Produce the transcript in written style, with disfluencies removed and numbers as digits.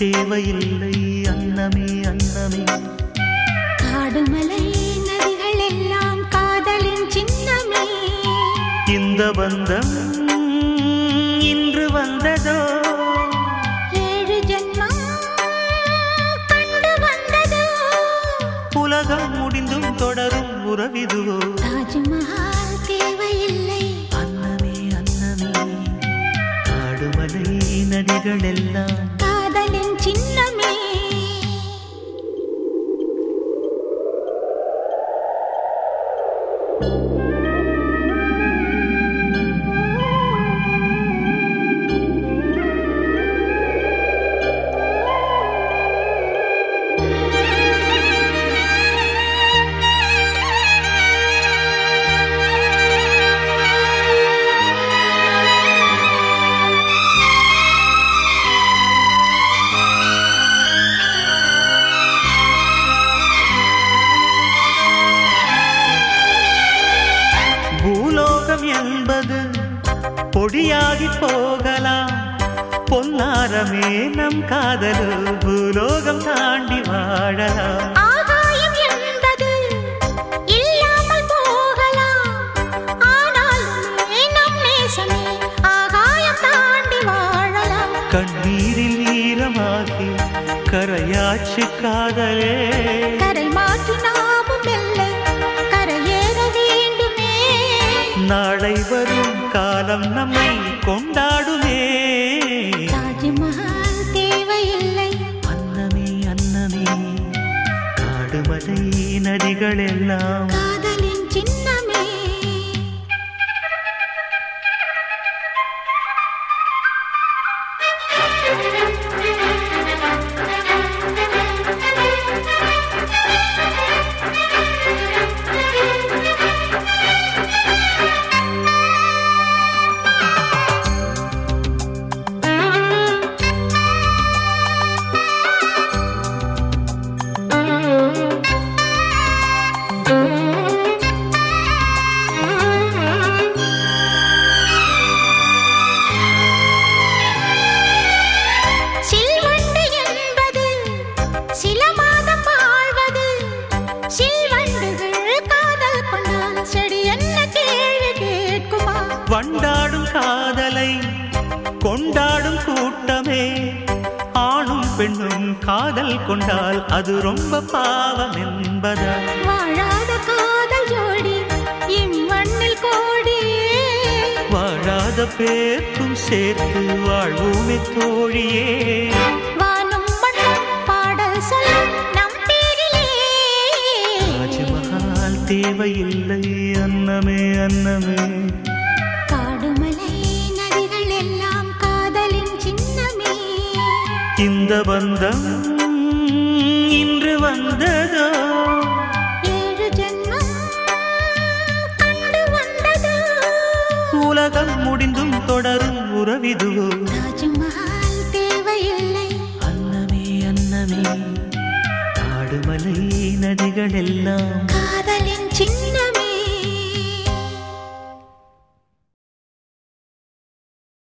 தேவையில்லை அன்னமே அன்னமே. காடுமலை நதிகள் எல்லாம் காதலின் சின்னமே. இந்த பந்தம் இன்று வந்ததோ, 7 ஜென்மம் கண்டு வந்ததோ. உலகம் முடிந்தும் தொடரும் உறவிதுவோ. தாஜ்மஹால் தேவையில்லை அன்னமே அன்னமே. காடுமலை நதிகள் எல்லாம் காதலின் சின்னமே. பூலோகம் என்பது பொடியாகி போகலாம், பொன்னாரமே நம் காதலோ பூலோகம் தாண்டி வாழலாம். ஆகாயம் என்பது இல்லாமல் போகலாம், ஆனால் நம் நேசமே ஆகாயம் தாண்டி வாழலாம். கண்ணீரில் ஈரமாகி கரையாச்சு காதலே, கரை மாற்றி நாமும் மெல்ல கரையேற வேண்டுமே. நாளை வரும் காலம் நம்மை கொண்டாடுமே. தாஜ்மஹால் தேவையில்லை அன்னமே அன்னமே. காடுமலை நதிகள் எல்லாம் காதலின் சின்னமே. சில்வண்டு என்பது சில மாதம் வாழ்வது. சில்வண்டுகள் காதல் கொண்டால் செடி என்ன கேள்வி கேட்குமா? வண்டாடும் காதலை கொண்டாடும் கூட்டமே, ஆணும் பெண்ணும் காதல் கொண்டால் அது ரொம்ப பாவம் என்பதா? வாழாத காதல் ஜோடி இம்மண்ணில் கோடியே. வாழாத பேர்க்கும் சேர்த்து வாழ்வோமே தோழியே. வானும் மண்ணும் பாடல் சொல்லும் நம் பேரிலே. தாஜ்மஹால் தேவையில்லை அன்னமே அன்னமே. காடுமலை நதிகள் எல்லாம் காதலின் சின்னமே. இந்த பந்தம் இன்று வந்ததோ, 7 ஜென்மம் கண்டு வந்ததோ. உலகம் முடிந்தும் தொடரும் உறவிதுவோ. தாஜ்மஹால் தேவையில்லை அன்னமே அன்னமே. காடுமலை நதிகள் எல்லாம் காதலின்